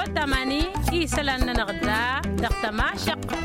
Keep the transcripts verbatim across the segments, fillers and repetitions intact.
تماني إيسلان نغدا دقت ما شق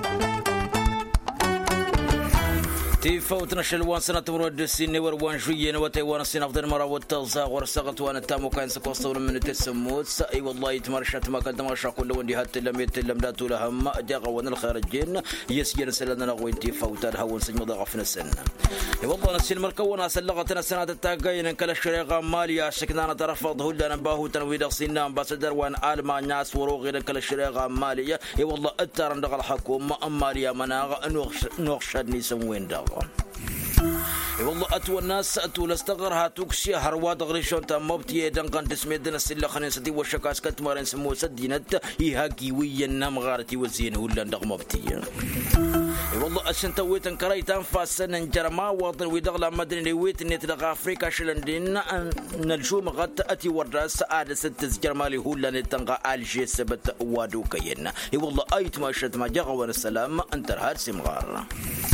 تفوتنا شلوان سنة تمرد السنة وروان شوية وتيوان السنة أفضل مرة والتغزاق ورسقت وانا التامو كان سكوستون من التسموت أي والله يتمرشت ما كان تمرشا كل وندي هات لم يتلم داتو لهم جاغ وانا الخارجين يسجل سلنا نغوين تفوت الهون سجم ضغفنا السنة أي والله نسين مركونا سلغتنا السنة التاقين كلا الشريقة ماليا شكنا نترفض هلا نباهو تنويد السنة باسدر وان آلما ناس وروغي كلا الشريقة ماليا أي والله اتار ندغ الحكومة ماليا مناغ نغشدني سموين داغ والله أتوا الناس أتوا لاستغرها توكسي هرواد غريشون تمبتي دنقان تسميدنا السلة خلينا ستي وشكاس كتمارن سمو سدينت يهاكي ويا مغارتي وزين هولا دغمبتي والله أشن تويتن كريتان فاسن جرما وطن ويدغلا مدني ويت نتلقى أفريقيا شلندين نلجوم غت أتي ورداس عاد ست جرمالي هولا نتنقى الجي سبت وادو كين والله أيت ما شت ما جغوا السلام أنت هاد سمغار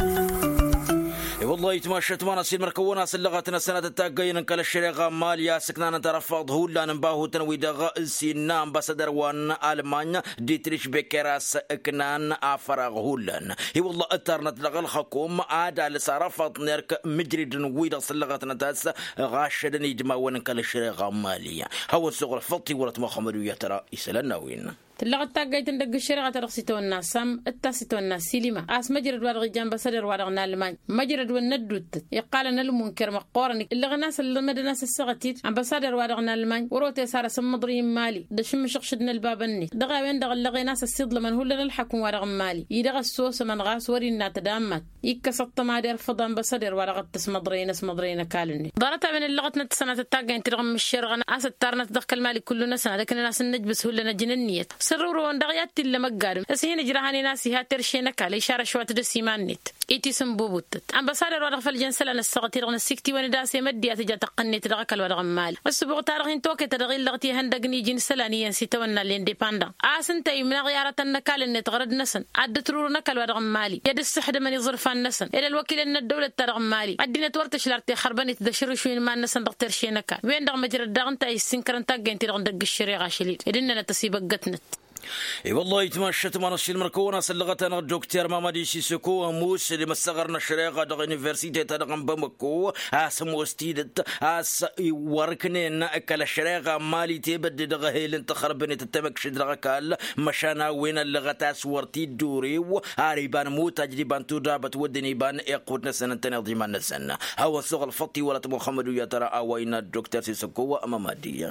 والله يتمشت ما نصير مركونا سلغتنا سنة التاقين كلا الشريقة ماليا سكنانا ترفض هولا نباهو تنويدغ السينا امباسادر وان ألمانيا ديتريش بيكراس اكنان افراغ هولا هي والله اترنت لغا الحكومة عادا لسارفض نيرك مجرد نويدغ سلغتنا تاس غاشدن يجمعون كلا الشريقة ماليا هو الصغر فطي ورت محمد يترى يسلنا وين تلقت تاقيت ندق الشريعة ترخصيتو الناس سام التاسيتو الناس سيليما اس مجرد ورغ جنب صدر ورغنا المان مجرد ونندوت يقال ان المنكر مقورن اللي غناس المدناس السغتيت امباسادر ورغنا المان وروتي صار سمضري مالي دشم شخشدنا الباب الني دغا وين دغ لغي ناس الصدل من هو الحكم ورغ مالي يدغ السوس من غاس ورينا تدامت يكسط ما دير فض امباسادر ورغ تسمضرينا سمضرينا كالني ضرت من اللغتنا سنه التاقين ترغم الشرغنا اس ترنت دخل مالي كلنا سنه لكن الناس نجبس هلنا جننيت سرورون دغيات اللي مقارم اسهين جراهاني ناسي هاتر شينك على اشاره شوات دسيمانيت ايتي سمبوبوت امباسادر ورغ فالجنسل انا السغتي رغن السكتي وانا داسي مدي اتجا تقني تدغك الورغ مال السبوق تارغين توكي تدغي لغتي هندقني جنسلاني ينسي تونا الانديباندا اسنت من غيارة النكال ان تغرد نسن عد ترورنك الورغ مالي يد السحد من يظرفان نسن الى الوكيل ان الدوله ترغ مالي ادينا تورتش لارتي خرباني تدشرو شوين ما نسن دغتر شينك وين دغ مجرد دغنت اي سنكرن تاغين ترغن دغ الشريعه شليل ادنا تسيبقتنت اي والله يتمشت ما نصير مركونا سلغتنا الدكتور مامادي سيسكو موس اللي مسغرنا الشريقه دغ يونيفرسيتي تدغن بمكو اسمو ستيدت اس وركنين كلا الشريقه مالي تبد دغ هيلن تخربني تتمك شدغ كال مشانا وين اللغتاس ورتي دوري واريبان مو تجربان تدابت ودني بان اقوتنا سنتين ضمان السنه هو الصغر الفطي ولا محمد يا ترى وين الدكتور سيسكو مامادي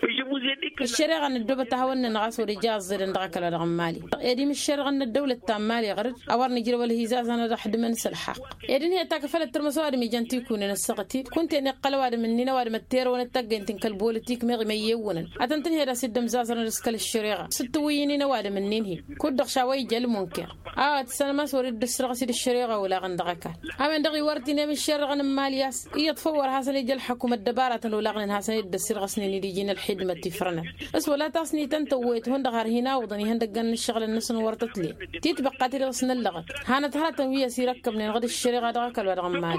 الشريعة أن الدولة تهون نغاس ورجاز زر ندرك الورغ مالي يدي من الشريعة أن الدولة تامالي غرد أور نجري والهزاز أنا راح دمن الحق يدين هي تاكفل الترمسوار ميجانتي يكون السقتي كنت أن قلوار مننا وار متير ونتاج أنت كالبوليتيك مغي ميونا أتنتني هذا سد مزاز أنا رسكال الشريعة ستويني نوار منين هي كود شوي جل منكر آه تسنى ما سوري الدسرة سيد الشريعة ولا غندقك أمن دغي ورتي من الشريعة مالياس يتفور حسن جل حكومة دبارة ولا غن حسن الدسرة سنين يجينا الحدمة تفرنا بس ولا تصني تنتويت هند غار هنا وضني هند جن الشغل الناس ورطت لي تتبقى ترسن اللغة هانا ترى تنويه سيركب من غد الشريعة دغك الورغ مال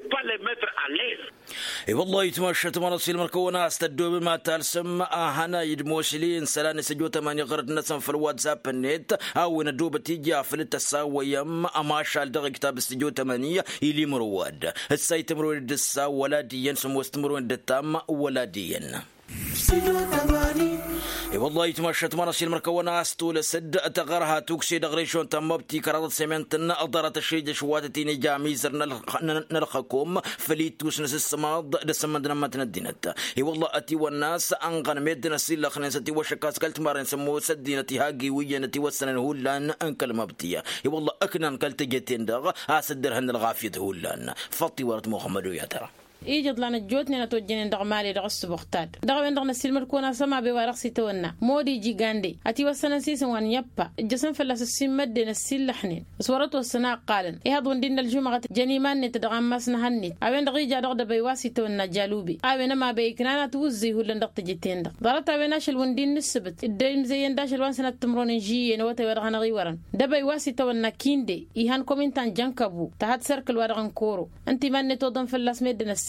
اي والله يتمشت ما نصير مركونا استدوب ما ترسم هنا يدموشلين سلاني سجو ثمانية غرد نسم في الواتساب النت او ندوب تيجي في التساوي ما شال دغ كتاب استجو ثمانية يلي مرواد السيت مرود السا ولا دين سمو استمرون التام ولا دين اي والله يتمشت ما نصير مركونا استول سد تغرها توكسي دغريشون تمبتي كرات سيمنتنا اضرت الشيء شواتتيني جاميزرنا نلخكم فليتوس نس السماد دسمندنا ما تندينت اي والله اتي والناس انغن مدنا سيلا خنستي وشكاس قلت مارن سمو سدينتي هاقي وينتي وسنن هولان انكل مبتيه اي والله اكنن قلت جيتين دغ اسدرهن الغافيه هولان فطي ورت محمد يا ترى يجد لنا جوتنا نتوجين دغ مالي دغ السبختاد دغ وين دغ نسلمر كونا سما بوارقسي تونا مودي جيغاندي اتي وسنا سيسن وان يبا جسن فلاس السمد نسيل لحنين صورت وسنا قالن اي هاد وندين الجمعه جنيمان نتدغمسنا هني اوين دغ جا دغ دبيواسي تونا جالوبي اوين ما بيكنا توزي هول دغ تجيتين دغ ضرت اوين شل وندين نسبت الديم زين داش الوان سنه تمرون جي نوتا ورغنا غيورن دبيواسي تونا كيندي يهان كومنتان جانكابو تحت سيركل ورغن كورو انت من نتودن فلاس مد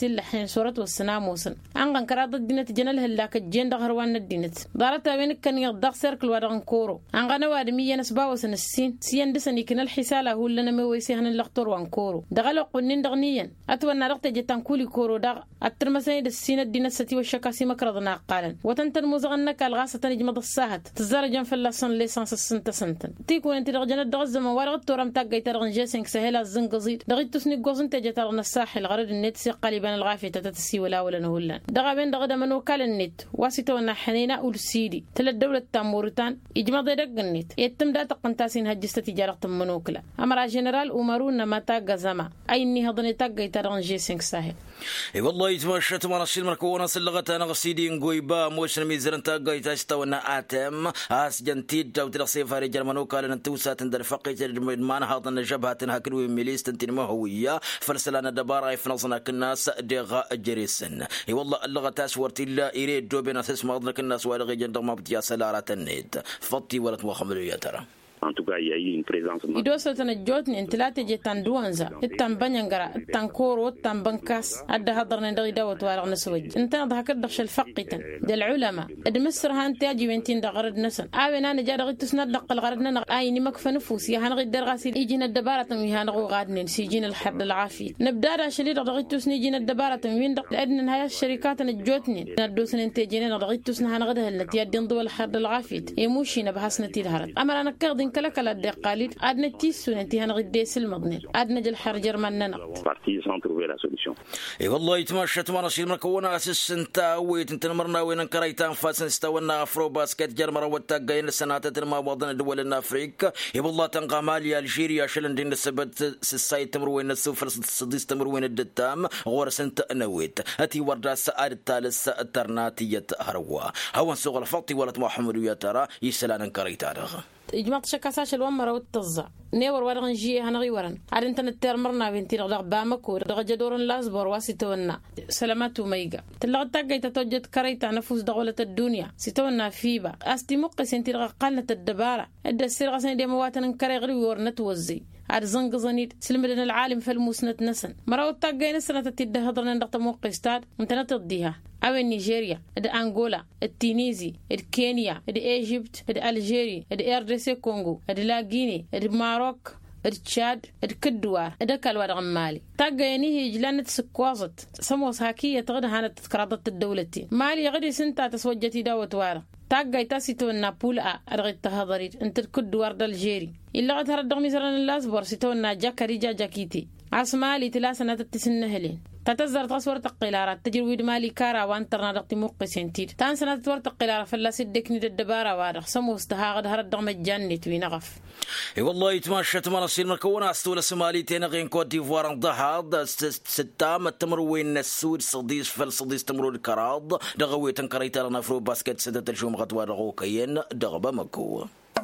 سيل حين صورة والسناموسن أنغن كراد الدينة جنال هلاك الجين دغروان الدينة دارتا بينك كان يغدق سيركل ودغن كورو أنغن وادمية نسبا وسن السين سيان دسن يكن الحسالة هو لنا مويسيهن اللقطور وان كورو دغلو قنين دغنيا أتوانا رقت جتان كولي كورو دغ الترمسين السين الدينة ستي والشكاسي مكرضنا قالا وتنتن مزغنك الغاسة نجمد الساهت تزار جنف اللسان ليسانس السنة سنتن تيكون انت دغجنا دغزما ورغت تورم تاقاي ترغن جيسنك سهيلا الزنقزيد دغيت تسني قوزن تجترغن الساحل غرد النت سيقالي بان الغافية تتسي ولا ولا نهولان دغا بين دغدا من وكال النت واسيتونا حنينا أولسيدي تلا الدولة تامورتان إجمع ضيدق النت يتم دا تقنتاسين هجست تجارة منوكلا أمرا جنرال أمرونا ما تاقا زما أي إني هضني تاقاي ترغن جيسنك ساحل اي والله يتمشت ما نصير مركونا سلغت انا غسيدي نقويبا موش نميزرن تاقاي تاستونا اتم اس جنتيد داو تلصي فاري جرمانو قال ان توسات اندر فقيت ما نهض جبهه هكلو ميليس تنتين ما هويه فرسلنا دبارة يفنصنا الناس دغا جريسن اي والله اللغه تاسورتي لا يريد دوبنا تسمع الناس ولا جند ما بدي سلارات النت فطي ولا توخملو يا ترى En tout cas, il y a eu une présence. Ido sotana jotni intilate je tanduanza itan banyangara itan koro itan bankas adda hadarna ndagi dawat wala naswaj inta dhaka dakhsh alfaqitan dal ulama ad misr han taji wentin da garad nasan awena na jada git tusnad daqal garadna ayni makfa nufus ya han gid darasi yijina dabarat mi han go gadnin sijina alhad alafi nabda da shadid da git tusni yijina dabarat min da adna haya الشركات الجوتني ندوسن انتاجنا da git tusna han gada halati yadin dwal had alafit يموشينا بحسنتي الهرد امر انا كغدن كلا كلا دقاليد ادنا تيسون انت هن غديس المضنين ادنا جل حرجر مننا parti sans trouver la solution. اي والله يتمشت ما نصير مركونا اساس انت ويت انت مرنا وين كريتان فاسن استونا افرو باسكت جرمر وتاقين السنوات ما وضنا دول افريقيا اي والله تنقى مالي الجيريا شلن دين سبت سايت تمر وين السفر صديس تمر وين الدتام غور سنت نويت اتي وردا سعد الثالث الترناتيه هروا هو سوق الفطي ولا محمد يا ترى يسلان كريتان إجماع شكاساش الومر والتزع نيور ورغن جي هنغي ورن عاد انت نتر مرنا بنتي رغ بامكو رغ جدورن لازبر واسيتونا سلامات وميغا تلغ تاغي تتوجد كريتا نفوس دولة الدنيا سيتونا فيبا استي مقس انت رغ قالت الدبارة اد السرغ سن دي مواتن كري غري ورنت وزي عاد زنق زنيد سلمدن العالم فالموسنت نسن مراو تاغي نسنه تتد هضرنا ندق موقستاد انت نتديها أو نيجيريا اد أنغولا التونسي الكينيا الإيجيبت الألجيري الإردن كونغو اللاغيني الماروك التشاد الكدوار ادك الوضع مالي تاغيني هجلانة سكوازت سموس هاكية تغدى هانا تذكرات الدولة مالي غدي سنتا تسوجتي داوت وارا تاغي تاسيتو نابولا ارغد تهضريت انت الكدوار دالجيري إلا غد هردغ ميزران اللاسبور سيتو ناجاكا ريجا جاكيتي عاسمالي تلاسنا تتسنهلين تتزر تصور تقيلارات تجرويد مالي كارا وانترنا دقتي موقسين تان سنة تصور تقيلارا فلا سدكني الدبارة وارخ سموس تهاغد هردغ مجاني توينغف اي والله يتمشت ما نصير مركونا استولى سمالي تينغين كوت ديفوار ضحاض ستام التمر وين السود صديس فل صديس تمرو الكراض دغوي تنكريتا لنا فرو باسكت سدت الجوم غطوا دغو كين دغبا مكو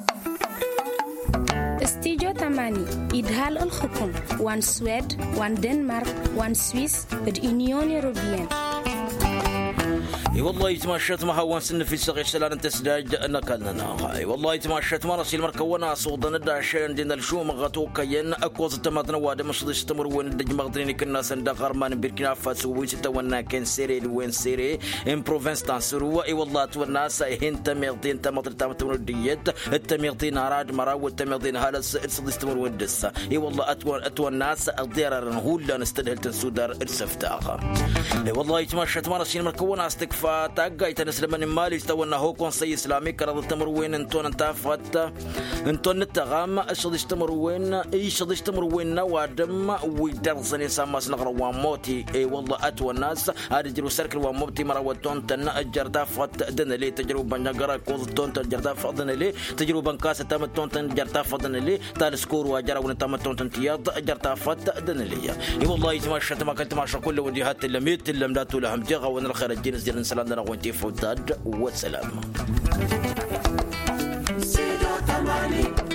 استيجو تماني إدهال الحكم وان سويد وان دنمارك وان سويس اليونيون يوروبيان اي والله يتمشت ما هو سن في صغير سلان تسداج نكلنا اي والله يتمشت ما رسيل مركونا صودنا داشين دين الشوم غتو كين اكوز تماتنا واد مصد استمر وين دج مغدرين كنا سند غرمان بيركينا فاسو وي ستونا كان سيري وين سيري ان بروفنس تانسرو اي والله تو الناس هين تميغدين تمطر تمتون ديت التميغدين اراد مرا التميغدين هذا صد استمر وين دس اي والله اتو اتو الناس الضرر هولا نستدهل تنسودر السفتاخ اي والله يتمشت ما رسيل مركونا استك فتاقاي تنسلمن مالي استوى هو كونسي اسلامي كرد تمروين انتون انتافت انتون نتغام اشدش تمروين اي شدش تمروين وادم ويدرسني ساماس نغر وموتي اي والله اتوى الناس ارجلو سركل وموتي مروتون تن اجردا فت دنلي تجربه نغرا كوزتون تجردا فدنلي تجربه كاس تمتون تجردا فدنلي تالسكور واجرا ونتمتون تنتياض اجردا فت دنلي اي والله يتمشى ما كنت ماشى كل وجهات لميت لمدات لهم جغا ونرخر الجنس ديال سلام وانتي فوداد والسلام.